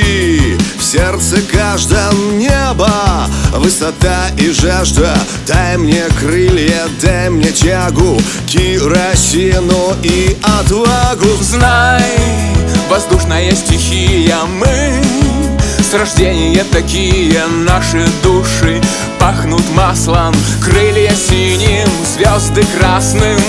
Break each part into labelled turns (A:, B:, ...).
A: любви, в сердце каждом небо, высота и жажда. Дай мне крылья, дай мне тягу, керосину и отвагу.
B: Знай, воздушная стихия, мы с рождения такие. Наши души пахнут маслом, крылья синим, звезды красным.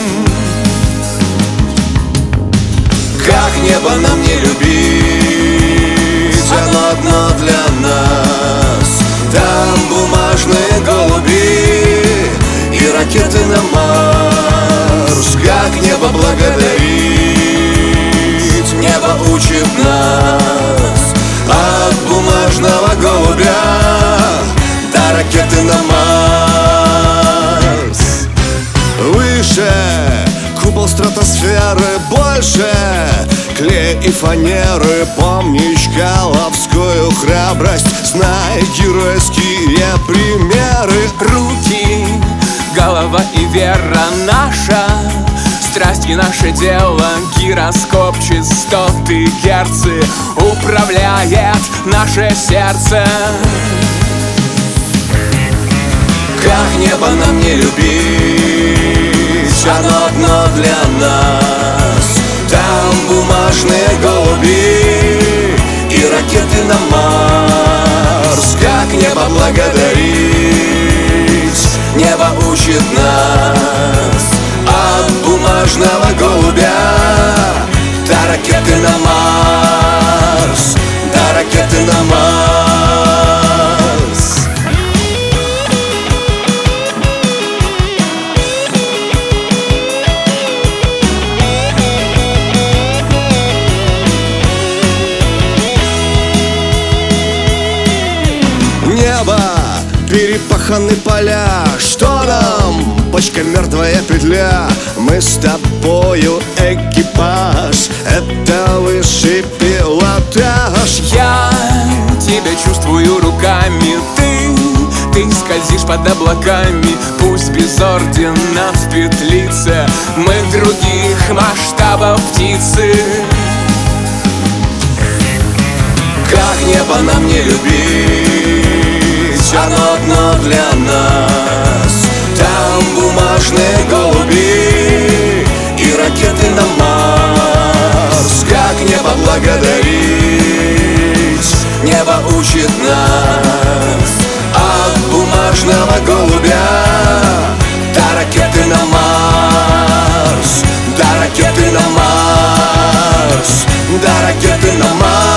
A: Как небо нам не любить, оно одно для нас. Там бумажные голуби и ракеты на Марс. Как небо благодарить, небо учит нас. От бумажного голубя до ракеты на Марс. Выше купол стратосферы, больше клей и фанеры. Помни чкаловскую храбрость, знай геройские примеры.
B: Руки, голова и вера наша, страсть и наше дело. Гироскоп частоты герцы управляет наше сердце.
A: Как небо нам не любить, оно одно для нас. Там бумажные голуби и ракеты на Марс. Как небо благодарить, небо учит нас. От бумажного голубя до ракеты на Марс, до ракеты на Марс. Небо, перепаханы поля, что нам? Почка, мертвая петля. Мы с тобою экипаж, это высший пилотаж.
B: Я тебя чувствую руками, ты скользишь под облаками. Пусть без ордена в петлице, мы других масштабов птицы.
A: Как небо нам не любить, оно одно для нас. Там бумажные голуби и ракеты на Марс. Как небо благодарить, небо учит нас. От бумажного голубя до ракеты на Марс, до ракеты на Марс, до ракеты на Марс.